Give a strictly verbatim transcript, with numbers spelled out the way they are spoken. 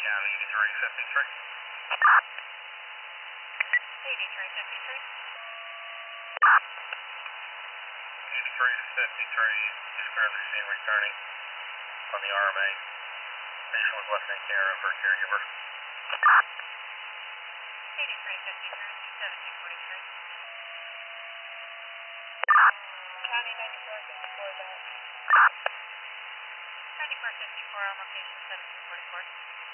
County, eighty-three fifty-three. eighty-three fifty-three. eighty-three fifty-three, just grab the scene returning on the R M A. Patient with left-hand camera for caregiver. eighty-three fifty-three, seventeen forty-three. County ninety-four fifty-four is out. ninety-four fifty-four on location seventeen forty-four.